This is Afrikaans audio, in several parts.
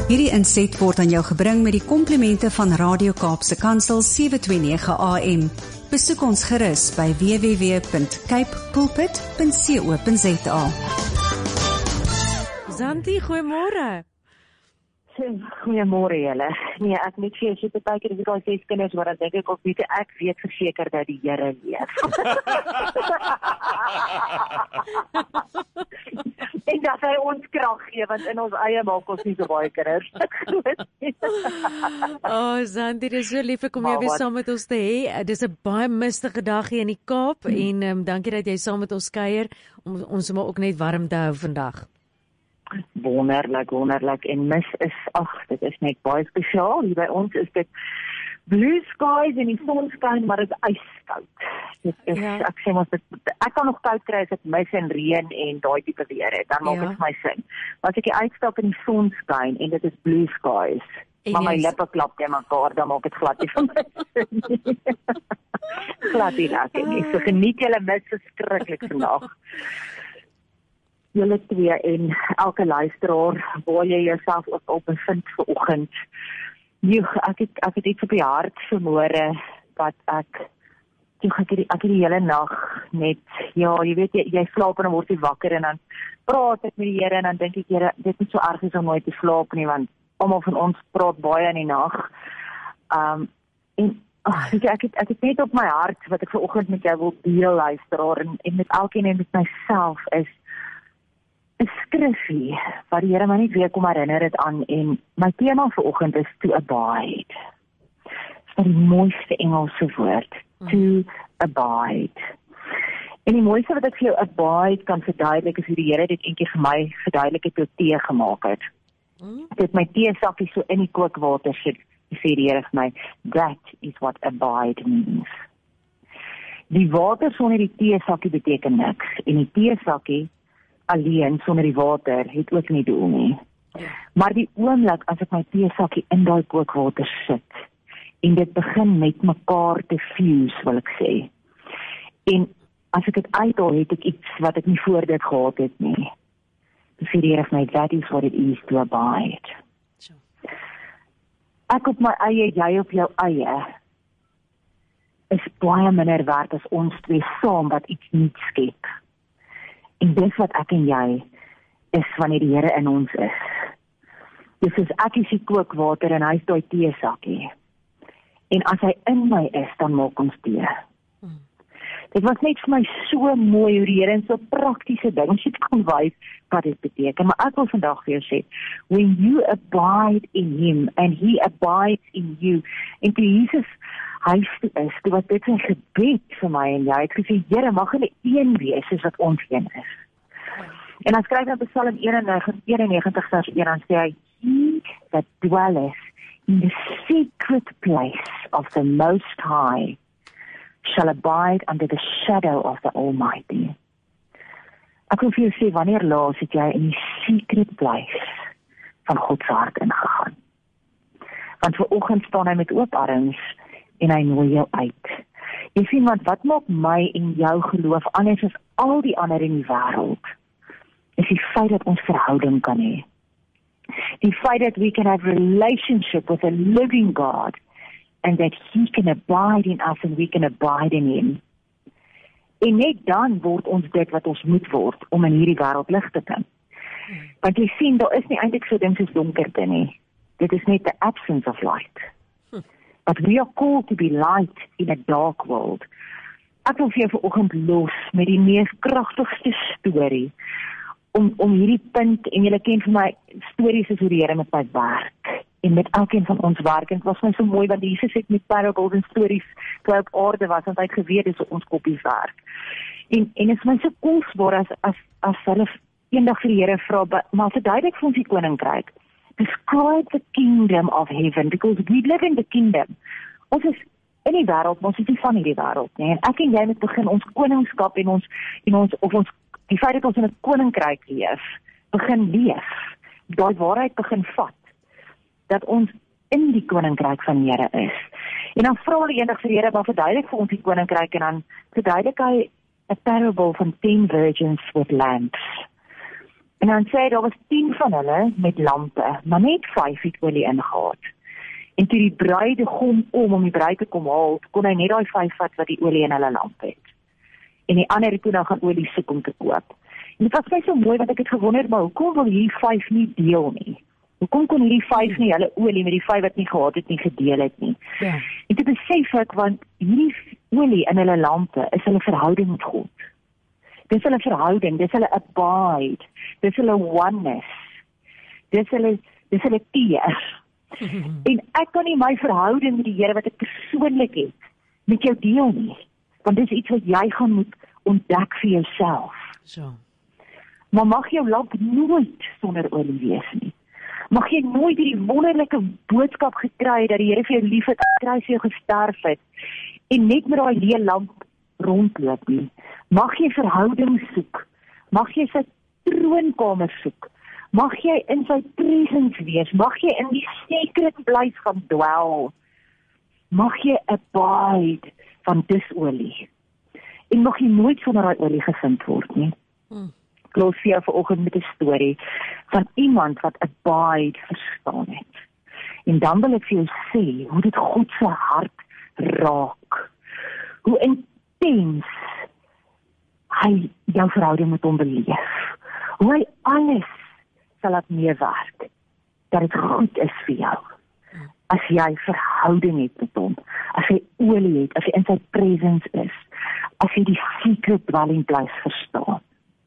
Hierdie inset word aan jou gebring met die komplimente van Radio Kaapse Kansel 729 AM. Besoek ons gerus by www.cape pulpit.co.za. Zanti, goeiemôre. Goeiemôre julle. Nee, ek moet vir julle sê baie keer as ek al 6 kinders hoor, dan dink ek of weet ek weet verseker dat die Here leef. En dat hy ons krag gee, want in ons eie maak ons nie so baie kinders. Zanti, dis so lief om jou weer saam met ons te hê. Dis 'n baie mistige dag hier in die Kaap en dankie dat jy saam met ons kuier om ons maar ook net warm te hou vandag. Wonderlik en dit is net baie spesiaal. Hier by ons is dit blue skies en die son skyn, maar dit is ijskoud. Ek sê mos ek kan nog koud kry as dit mis en reën en daai tipe weer het, dan maak dit vir my sin. Maar as ek uitstap en die son skyn en dit is blue skies, maar my lippe klap teen mekaar, dan maak dit glad nie vir my sin. Glad nie lekker nie. So geniet julle mis verskriklik vandag. Julle twee en elke luisteraar waar jy jouself op bevind vanoggend. Ek het iets op die hart vanmôre wat ek het die hele nag net, jy weet jy slaap en dan word jy wakker en dan praat ek met die Here en dan dink ek, Here, dit is so erg as om nooit te slaap nie, want almal van ons praat baie in die nag. Ek het net op my hart wat ek vanoggend met jou wil deel, luisteraar, en met elkeen en met myself is 'n skrifgie wat die Here my net weer kom herinner het aan, en my tema vanoggend is to abide. Dit is die mooiste Engelse woord, to abide. En die mooiste wat ek vir jou abide kan verduidelik is hoe die Here dit eendag vir my verduidelik het toe tee gemaak het. Ek het my teesakkie so in die kookwater sit, sê die Here vir my, that is what abide means. Die water sonder die teesakkie beteken niks, en die teesakkie alleen sonder die water het ook nie doel nie. Maar die oomblik as ek my teesakkie in daai kookwater sit en dit begin met mekaar te fuse, wil ek sê. En as ek dit uithaal, het ek iets wat ek nie voor dit gehad het nie. Die Here sê my, that is what it is to abide. Ek op my eie, jy op jou eie, is baie minder werd as ons twee saam wat iets nuuts skep. En dis wat ek en jy is wanneer die Here in ons is. Dis soos ek is die kookwater en hy is daai teesakkie. En as hy in my is, dan maak ons tee. Dit was net vir my so mooi hoe die Here in so praktiese dinge kan wys wat dit beteken. Maar ek wil vandag vir jou sê, when you abide in him and he abides in you, en toe Jesus huis toe is, toe was dit 'n gebed vir my en jy, het gesê, Here, mag hulle een wees soos wat ons een is. En dan skryf hy op Psalm 91 vers 1, dan sê hy, he that dwelleth in the secret place of the Most High shall abide under the shadow of the Almighty. Ek wil vir jou sê, wanneer laas het jy in die secret place van God se hart ingegaan? Want vanoggend staan hy met oop arms en hy nooi jou uit. Jy sien, want wat maak my en jou geloof anders as al die ander in die wêreld, is die feit dat ons verhouding kan hê. Die feit dat we can have a relationship with a living God, and that he can abide in us and we can abide in him. En net dan word ons dit wat ons moet word, om in hierdie wêreld lig te bring. Want jy sien, daar is nie eintlik so ding soos donkerte nie. Dit is net the absence of light. But we are called to be light in a dark world. Ek wil vir jou vanoggend los met die mees kragtigste storie om hierdie punt, en julle ken vir my stories is hoe die Here met my werk en met elkeen van ons werk. En dit was my so mooi want Jesus het met parables en stories toe hy op aarde was, want hy het geweet dis ons koppies werk. En dit is my so kosbaar as hulle eendag vir die Here vra, maar verduidelik vir ons die koninkryk. Describe the kingdom of heaven, because we live in the kingdom. Ons is in die wêreld, maar ons is nie van hierdie wêreld nie. En ek en jy moet begin ons koningskap en die feit dat ons in 'n koninkryk leef, begin leef. Daai waarheid begin vat. Dat ons in die koninkryk van die Here is. En dan vra hulle eendag vir die Here, maar verduidelik vir ons die koninkryk, en dan verduidelik hy 'n parable van 10 virgins with lamps. En dan sê hy, daar was 10 van hulle met lampe, maar net 5 het olie ingehaat. En toe die bruidegom om die bruid te kom haal, kon hy net daai 5 vat wat die olie in hulle lamp het. En die ander het toe nou gaan olie soek om te koop. En dit was my so mooi, want ek het gewonder, maar hoekom wil hierdie 5 nie deel nie? Hoekom kon hierdie 5 nie hulle olie met die 5 wat nie gehad het nie gedeel het nie? Ja. En toe besef ek, want hierdie olie in hulle lampe is hulle verhouding met God. Dis hulle verhouding, dis hulle abide, dis hulle oneness, dis hulle teer. En ek kan nie my verhouding met die Here wat ek persoonlik het, met jou deel nie. Want dis iets wat jy gaan moet ontdek vir jouself. So. Maar mag jou lamp nooit sonder olie wees nie. Mag jy nooit hierdie wonderlike boodskap gekry dat die Here vir jou lief het, kruis vir jou gesterf het, en net met daai leë lamp rondloop nie. Mag jy verhouding soek. Mag jy sy troonkamer soek. Mag jy in sy presence wees. Mag jy in die secret place gaan dwel. Mag jy abide van dis olie. En mag jy nooit sonder daai olie gevind word nie. Ek los vir jou vanoggend met 'n storie van iemand wat abide verstaan het. En dan wil ek vir jou sê hoe dit God se hart raak. Hoe intens hy jou verhouding met hom beleef. Hoe hy alles sal laat meewerk, dat dit goed is vir jou. As jy verhouding het met hom, as jy olie het, as jy in sy presence is, as jy die secret dwelling place verstaan.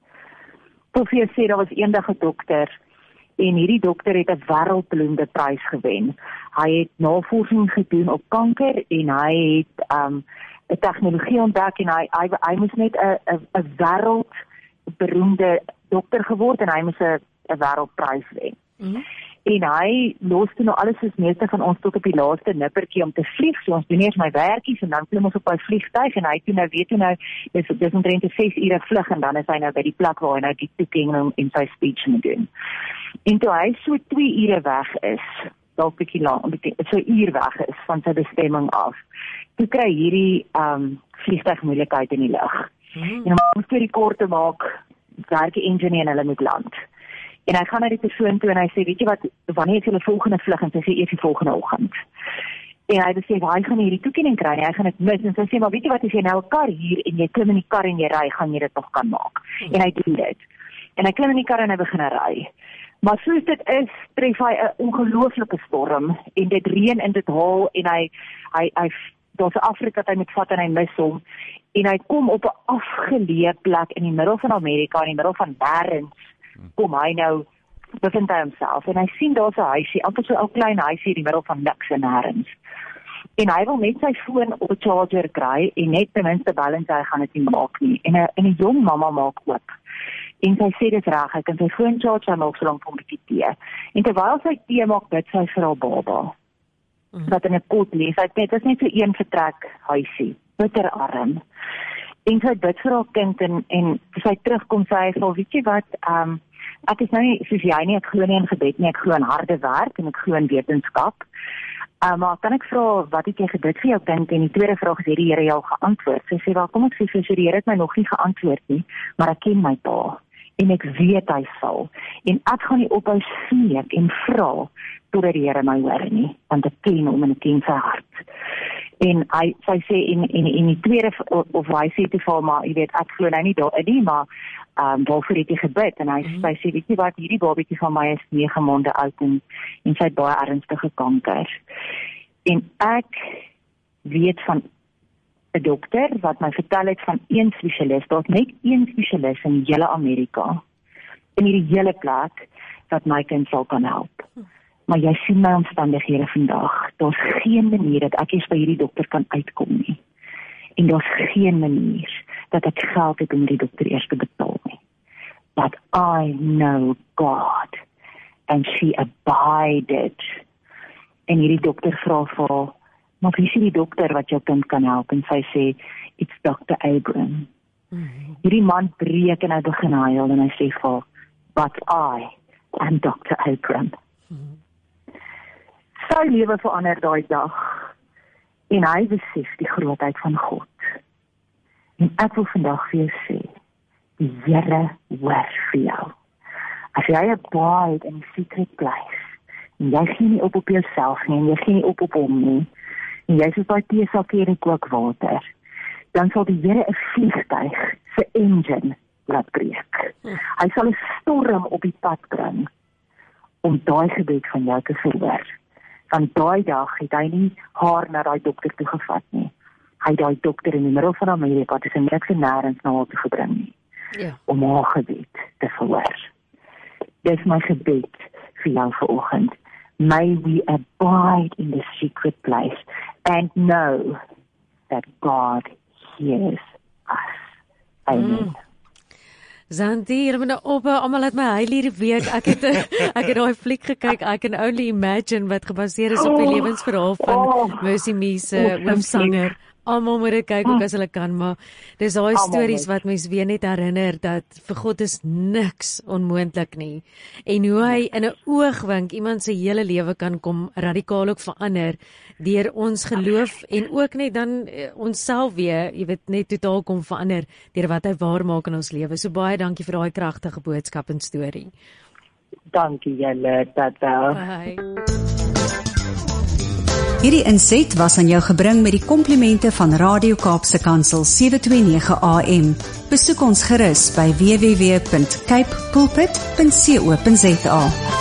Tot vir jou sê, daar was eendag 'n dokter, en hierdie dokter het 'n wêreldberoemde prys gewen. Hy het navorsing gedoen op kanker, en hy het 'n tegnologie ontdek, en hy moes net 'n wêreldberoemde dokter geword, en hy moes 'n wêreldprys wen. En hy los toe nou alles soos meeste van ons tot op die laaste nippertjie om te vlieg, so ons doen eers my werkies, en dan klim ons op hy vliegtuig, en hy toe nou weet hoe nou, dis omtrent 'n 6 ure vlug, en dan is hy nou by die plek waar hy nou die toekenning en sy speech moet doen. En toe hy so 2 ure weg is, dalk bietjie lank, so 'n uur weg is van sy bestemming af, toe kry hierdie vliegtuig moeilikheid in die lug. En om die kort te maak, werk die engineer en hulle moet land. En hy gaan na die persoon toe en hy sê, weet jy wat, wanneer is julle volgende vlug? En sy sê, eers die volgende oggend. En hy besef, hy gaan hierdie toekenning kry, en hy gaan dit mis. En sy sê, maar weet jy wat, as jy nou 'n kar hier, en jy klim in die kar en jy ry, gaan jy dit nog kan maak. En hy doen dit. En hy klim in die kar en hy begin ry. Maar soos dit is, tref hy 'n ongelooflike storm, en dit reën en dit haal, en hy daar's 'n Afrika wat hy moet vat, en hy mis hom. En hy kom op 'n afgeleë plek in die middel van Amerika, in die middel van nêrens, kom hy nou, bevind hy homself, en hy sien daar's 'n huisie, amper so 'n klein huisie in die middel van niks en nêrens. En hy wil net sy foon op 'n charger kry, en net ten minste bel en sê hy gaan dit nie maak nie. En 'n jong mamma maak oop. En sy sê dit reg, hy kan sy foon charge en maak so lank 'n bietjie tee. En terwyl sy tee maak, bid sy vir haar baba. Wat in 'n pot lê. Dit is net so een vertrek huisie, bitterarm. En sy bid vir haar kind, en sy terugkom, sê hy vir, weet jy wat, ek is nou nie, soos jy nie, ek glo nie in gebed nie, ek glo in harde werk, en ek glo in wetenskap. Maar kan ek vra, wat het jy gebid vir jou kind? En die tweede vraag is, het die Here jou geantwoord? Sy sê, wel, kom ek sê, die Here het my nog nie geantwoord nie, maar ek ken my pa, en ek weet hy sal, en ek gaan nie ophou smeek en vra, totdat die Here my hoor nie, want ek ken hom en ek ken sy hart. En sy sê, en die tweede, of hy sê te val, maar jy weet, ek glo nou nie daarin nie, maar waarvoor het jy gebid? En sy sê, weet jy wat, hierdie babietjie van my is 9 maande oud, en sy het baie ernstige kanker. En ek weet van 'n dokter wat my vertel het van een spesialis, daar's net een spesialis in hele Amerika, in hierdie hele plek, wat my kind sal kan help. Maar jy sien my omstandighede vandag, daar's geen manier dat ek eers by hierdie dokter kan uitkom nie. En daar's geen manier dat ek geld het om die dokter eers te betaal nie. But I know God, and she abided. En hierdie dokter vra vir haar, maar wie is die dokter wat jou kind kan help? En sy sê, it's Dr. Abraham. Hierdie man breek en hy begin huil, en hy sê vir haar, but I am Dr. Abraham. Sy lewe verander daai dag, en hy besef die grootheid van God. En ek wil vandag vir jou sê, die Here hoor vir jou. As jy abide in die secret place, en jy gee nie op jouself nie, en jy gee nie op hom nie, en jy is soos daai teesakkie in die kookwater, dan sal die Here 'n vliegtuig se engine laat breek. Hy sal 'n storm op die pad bring om daai gebed van jou te verhoor. Van daai dag het hy nie haar na daai dokter toe gevat nie. Hy het daai dokter in die middel van Amerika, tussen niks en nêrens na haar toe gebring nie. Ja. Om haar gebed te verhoor. Dis my gebed vir jou vanoggend. May we abide in the secret place and know that God hears us. Amen. Zanti, jy moet nou ophou, almal laat my huil hierdie week. Ek het daai fliek gekyk, I Can Only Imagine, wat gebaseer is op die lewensverhaal van Mercy Me se hoofsanger. Almal moet dit kyk ook as hulle kan, maar dis daai stories wat mens weer net herinner dat vir God is niks onmoontlik nie. En hoe hy in 'n oogwink iemand se hele lewe kan kom radikaal ook verander deur ons geloof en ook net dan onsself weer, jy weet, net totaal kom verander deur wat hy waar maak in ons lewe. So baie dankie vir daai kragtige boodskap en storie. Dankie julle, tata. Bye. Hierdie inset was aan jou gebring met die komplimente van Radio Kaapse Kansel 729 AM. Besoek ons gerus by www.cape pulpit.co.za.